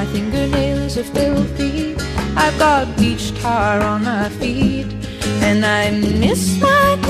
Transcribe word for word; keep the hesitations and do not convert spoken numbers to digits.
fingernails are filthy. I've got beach tar on my feet, and I miss my